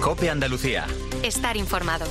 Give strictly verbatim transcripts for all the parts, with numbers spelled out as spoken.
COPE Andalucía. Estar informado.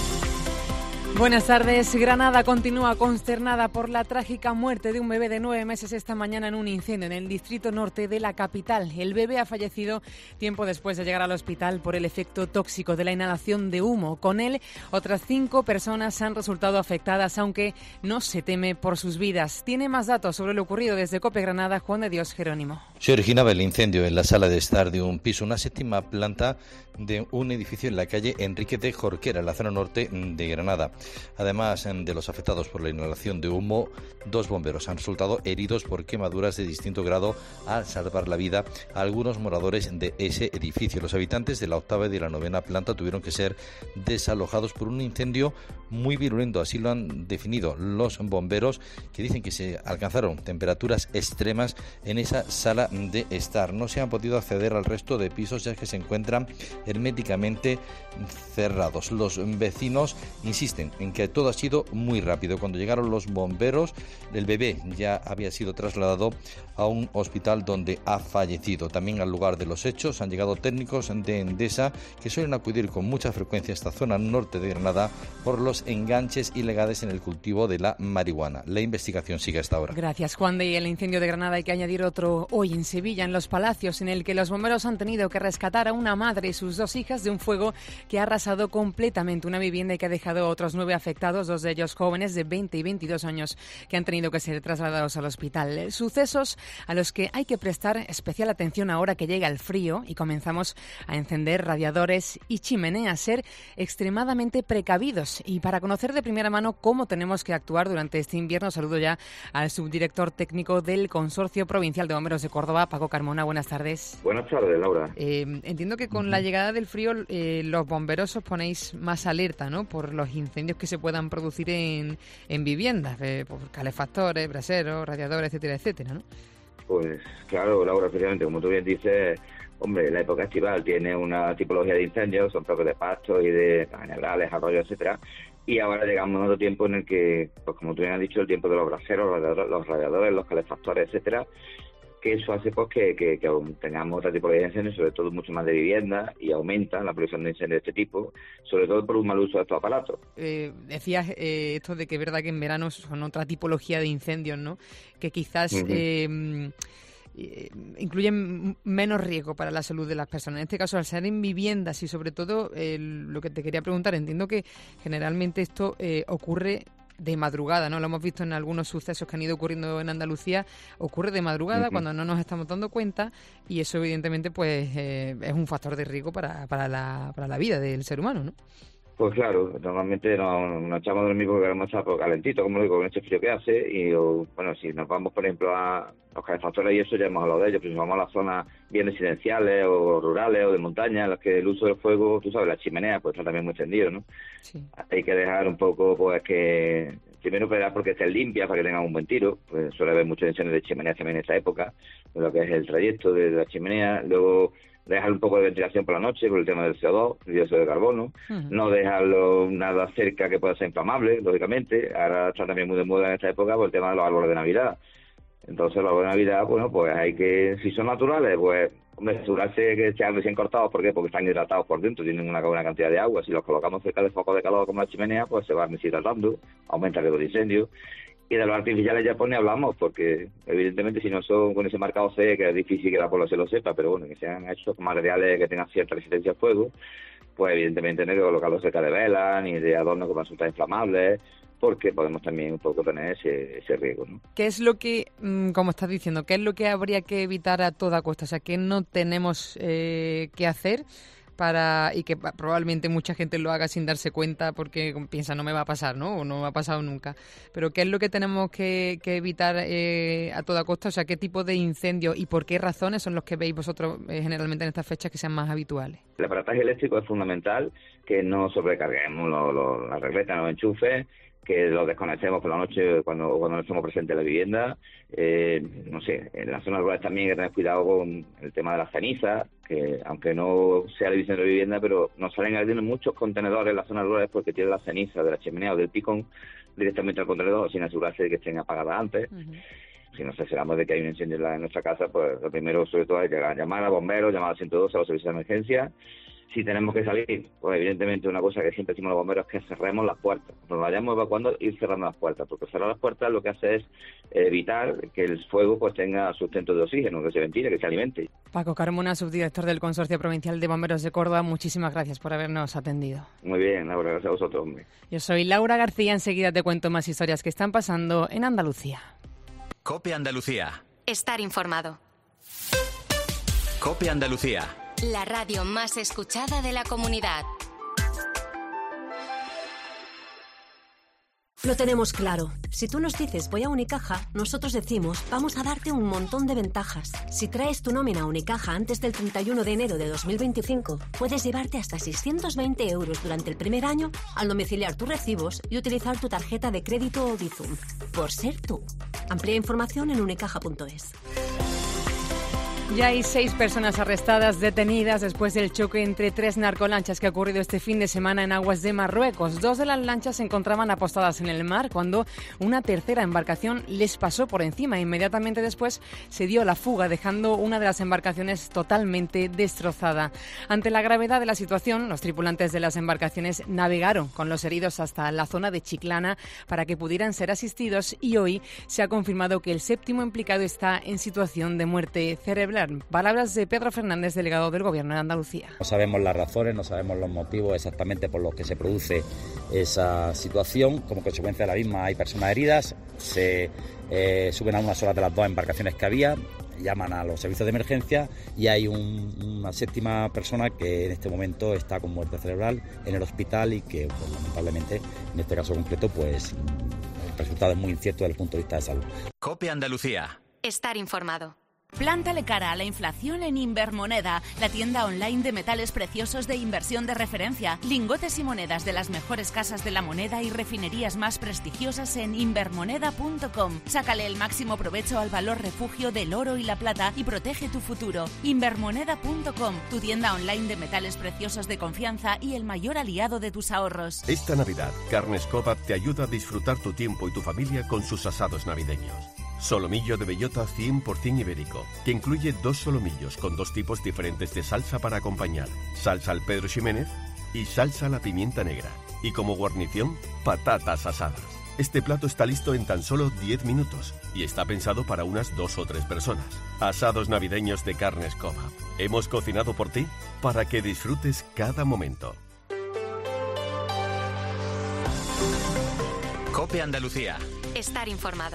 Buenas tardes. Granada continúa consternada por la trágica muerte de un bebé de nueve meses esta mañana en un incendio en el distrito norte de la capital. El bebé ha fallecido tiempo después de llegar al hospital por el efecto tóxico de la inhalación de humo. Con él, otras cinco personas han resultado afectadas, aunque no se teme por sus vidas. Tiene más datos sobre lo ocurrido desde COPE Granada, Juan de Dios Jerónimo. Se originaba el incendio en la sala de estar de un piso, una séptima planta de un edificio en la calle Enrique de Jorquera, en la zona norte de Granada. Además de los afectados por la inhalación de humo, dos bomberos han resultado heridos por quemaduras de distinto grado al salvar la vida a algunos moradores de ese edificio. Los habitantes de la octava y de la novena planta tuvieron que ser desalojados por un incendio muy virulento, así lo han definido los bomberos, que dicen que se alcanzaron temperaturas extremas en esa sala de estar. No se han podido acceder al resto de pisos, ya que se encuentran herméticamente cerrados. Los vecinos insisten en que todo ha sido muy rápido. Cuando llegaron los bomberos, el bebé ya había sido trasladado a un hospital donde ha fallecido. También al lugar de los hechos han llegado técnicos de Endesa, que suelen acudir con mucha frecuencia a esta zona norte de Granada por los enganches ilegales en el cultivo de la marihuana. La investigación sigue hasta ahora. Gracias, Juan de. Y el incendio de Granada hay que añadir otro hoy en Sevilla, en Los Palacios, en el que los bomberos han tenido que rescatar a una madre y sus dos hijas de un fuego que ha arrasado completamente una vivienda y que ha dejado a otros nueve afectados, dos de ellos jóvenes de veinte y veintidós años, que han tenido que ser trasladados al hospital. Sucesos a los que hay que prestar especial atención ahora que llega el frío y comenzamos a encender radiadores y chimeneas, ser extremadamente precavidos. Y para conocer de primera mano cómo tenemos que actuar durante este invierno, saludo ya al subdirector técnico del Consorcio Provincial de Bomberos de Córdoba, Paco Carmona. Buenas tardes. Buenas tardes, Laura. Eh, entiendo que con uh-huh. la llegada del frío eh, los bomberos os ponéis más alerta, ¿no?, por los incendios que se puedan producir en, en viviendas, eh, por calefactores, braseros, radiadores, etcétera, etcétera, ¿no? Pues claro, Laura, efectivamente, como tú bien dices, hombre, la época estival tiene una tipología de incendios, son propios de pastos y de cañaverales, arroyos, etcétera, y ahora llegamos a otro tiempo en el que, pues como tú bien has dicho, el tiempo de los braseros, los radiadores, los, radiadores, los calefactores, etcétera, que eso hace pues que, que, que tengamos otra tipología de incendios, sobre todo mucho más de vivienda, y aumenta la producción de incendios de este tipo, sobre todo por un mal uso de estos aparatos. Eh, decías eh, esto de que es verdad que en verano son otra tipología de incendios, ¿no?, que quizás uh-huh. eh, eh, incluyen menos riesgo para la salud de las personas. En este caso, al ser en viviendas y sobre todo, eh, lo que te quería preguntar, entiendo que generalmente esto eh, ocurre de madrugada, ¿no? Lo hemos visto en algunos sucesos que han ido ocurriendo en Andalucía, ocurre de madrugada, uh-huh. cuando no nos estamos dando cuenta, y eso evidentemente pues eh, es un factor de riesgo para, para, la, para la vida del ser humano, ¿no? Pues claro, normalmente nos, nos echamos a dormir porque queremos estar calentito, como digo, con este frío que hace, y o, bueno, si nos vamos, por ejemplo, a los calefactores y eso, ya hemos hablado de ellos, pero si vamos a las zonas bien residenciales o rurales o de montaña, en las que el uso del fuego, tú sabes, la chimenea, pues está también muy extendido, ¿no? Sí. Hay que dejar un poco, pues, que primero para porque estén limpias, para que tengan un buen tiro, pues suele haber muchos incendios de chimenea también en esta época, lo que es el trayecto de la chimenea, luego dejar un poco de ventilación por la noche por el tema del C O dos, el dióxido de carbono, uh-huh. no dejarlo nada cerca que pueda ser inflamable, lógicamente. Ahora está también muy de moda en esta época por el tema de los árboles de Navidad. Entonces los árboles de Navidad, bueno, pues hay que, si son naturales, pues hombre, asegurarse que sean recién cortados. ¿Por qué? Porque están hidratados por dentro, tienen una buena cantidad de agua. Si los colocamos cerca de focos de calor como la chimenea, pues se van deshidratando, aumenta el riesgo de incendio. Y de los artificiales ya pues ni hablamos, porque evidentemente si no son con ese marcado C, que es difícil que la población lo sepa, pero bueno, que sean hechos con materiales que tengan cierta resistencia al fuego, pues evidentemente no hay que colocarlos cerca de velas, ni de adornos que puedan resultar inflamables, porque podemos también un poco tener ese, ese riesgo, ¿no? ¿Qué es lo que, como estás diciendo, qué es lo que habría que evitar a toda costa? O sea, ¿qué no tenemos eh, que hacer para y que probablemente mucha gente lo haga sin darse cuenta porque piensa no me va a pasar, ¿no? O no me ha pasado nunca. Pero ¿qué es lo que tenemos que, que evitar eh, a toda costa? O sea, ¿qué tipo de incendios y por qué razones son los que veis vosotros eh, generalmente en estas fechas que sean más habituales? El aparataje eléctrico es fundamental, que no sobrecarguemos lo, lo, las regletas, los enchufes, que lo desconectemos por la noche cuando cuando no estemos presentes en la vivienda. Eh, no sé, en las zonas rurales también hay que tener cuidado con el tema de las cenizas, que aunque no sea la división de vivienda, pero nos salen ardiendo muchos contenedores en las zonas rurales porque tienen las cenizas de la chimenea o del picón directamente al contenedor sin asegurarse de que estén apagadas antes. Uh-huh. Si nos aseguramos de que hay un incendio en nuestra casa, pues lo primero, sobre todo, hay que llamar a bomberos, llamar al ciento doce, a los servicios de emergencia. Si tenemos que salir, pues evidentemente una cosa que siempre decimos los bomberos es que cerremos las puertas. Cuando vayamos evacuando, ir cerrando las puertas, porque cerrar las puertas lo que hace es evitar que el fuego pues tenga sustento de oxígeno, que se ventile, que se alimente. Paco Carmona, subdirector del Consorcio Provincial de Bomberos de Córdoba, muchísimas gracias por habernos atendido. Muy bien, Laura, gracias a vosotros, hombre. Yo soy Laura García, enseguida te cuento más historias que están pasando en Andalucía. COPE Andalucía. Estar informado. COPE Andalucía. La radio más escuchada de la comunidad. Lo tenemos claro. Si tú nos dices voy a Unicaja, nosotros decimos vamos a darte un montón de ventajas. Si traes tu nómina a Unicaja antes del treinta y uno de enero de dos mil veinticinco, puedes llevarte hasta seiscientos veinte euros durante el primer año al domiciliar tus recibos y utilizar tu tarjeta de crédito o Bizum. Por ser tú. Amplía información en unicaja punto es. Ya hay seis personas arrestadas, detenidas después del choque entre tres narcolanchas que ha ocurrido este fin de semana en aguas de Marruecos. Dos de las lanchas se encontraban apostadas en el mar cuando una tercera embarcación les pasó por encima. Inmediatamente después se dio la fuga, dejando una de las embarcaciones totalmente destrozada. Ante la gravedad de la situación, los tripulantes de las embarcaciones navegaron con los heridos hasta la zona de Chiclana para que pudieran ser asistidos, y hoy se ha confirmado que el séptimo implicado está en situación de muerte cerebral. Palabras de Pedro Fernández, delegado del Gobierno de Andalucía. No sabemos las razones, no sabemos los motivos exactamente por los que se produce esa situación. Como consecuencia de la misma hay personas heridas, se eh, suben a una sola de las dos embarcaciones que había, llaman a los servicios de emergencia y hay un, una séptima persona que en este momento está con muerte cerebral en el hospital y que pues, lamentablemente en este caso concreto pues el resultado es muy incierto desde el punto de vista de salud. COPE Andalucía. Estar informado. Plántale cara a la inflación en Invermoneda, la tienda online de metales preciosos de inversión de referencia. Lingotes y monedas de las mejores casas de la moneda y refinerías más prestigiosas en invermoneda punto com. Sácale el máximo provecho al valor refugio del oro y la plata y protege tu futuro. Invermoneda punto com, tu tienda online de metales preciosos de confianza y el mayor aliado de tus ahorros. Esta Navidad, Carnes Cova te ayuda a disfrutar tu tiempo y tu familia con sus asados navideños. Solomillo de bellota cien por ciento ibérico, que incluye dos solomillos con dos tipos diferentes de salsa para acompañar, salsa al Pedro Ximénez y salsa a la pimienta negra. Y como guarnición, patatas asadas. Este plato está listo en tan solo diez minutos y está pensado para unas dos o tres personas. Asados navideños de Carnes Cova. Hemos cocinado por ti para que disfrutes cada momento. COPE Andalucía. Estar informado.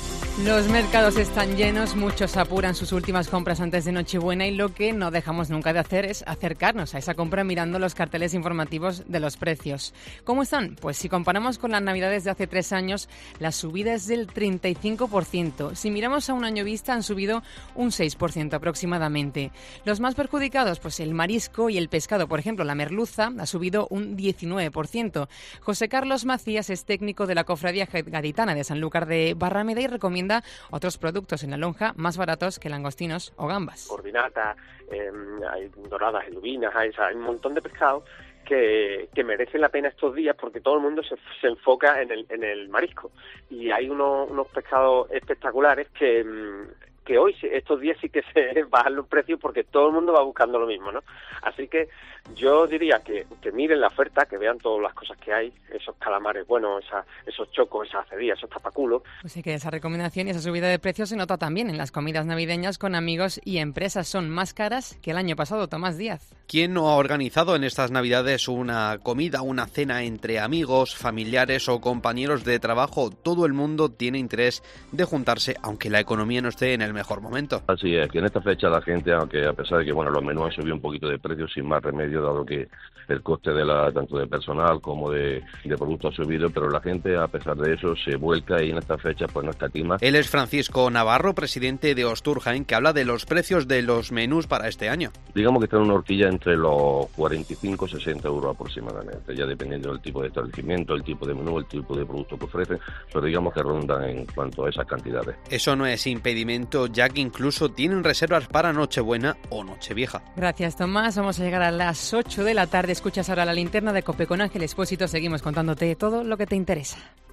Los mercados están llenos, muchos apuran sus últimas compras antes de Nochebuena y lo que no dejamos nunca de hacer es acercarnos a esa compra mirando los carteles informativos de los precios. ¿Cómo están? Pues si comparamos con las Navidades de hace tres años, la subida es del treinta y cinco por ciento. Si miramos a un año vista, han subido un seis por ciento aproximadamente. Los más perjudicados, pues el marisco y el pescado. Por ejemplo, la merluza ha subido un diecinueve por ciento. José Carlos Macías es técnico de la Cofradía Gaditana de Sanlúcar de Barrameda y recomienda otros productos en la lonja más baratos que langostinos o gambas. Coordinata, eh, hay doradas, hay lubinas, hay, hay un montón de pescados que, que merecen la pena estos días porque todo el mundo se, se enfoca en el, en el marisco. Y hay unos, unos pescados espectaculares que... que hoy, estos días sí que se bajan los precios porque todo el mundo va buscando lo mismo, ¿no? Así que yo diría que, que miren la oferta, que vean todas las cosas que hay, esos calamares buenos, esa, esos chocos, esas acedías, esos tapaculos. Pues sí que esa recomendación y esa subida de precios se nota también en las comidas navideñas con amigos y empresas. Son más caras que el año pasado. Tomás Díaz. ¿Quién no ha organizado en estas Navidades una comida, una cena entre amigos, familiares o compañeros de trabajo? Todo el mundo tiene interés de juntarse, aunque la economía no esté en el mejor momento. Así es, que en esta fecha la gente, aunque a pesar de que bueno los menús han subido un poquito de precio, sin más remedio, dado que el coste de la tanto de personal como de, de productos ha subido, pero la gente a pesar de eso se vuelca y en esta fecha pues no escatima. Él es Francisco Navarro, presidente de Osturjain, que habla de los precios de los menús para este año. Digamos que está en una horquilla entre los cuarenta y cinco y sesenta euros aproximadamente, ya dependiendo del tipo de establecimiento, el tipo de menú, el tipo de producto que ofrecen, pero digamos que rondan en cuanto a esas cantidades. Eso no es impedimento, ya que incluso tienen reservas para Nochebuena o Nochevieja. Gracias, Tomás. Vamos a llegar a las ocho de la tarde. Escuchas ahora la linterna de COPE con Ángel Expósito. Seguimos contándote todo lo que te interesa.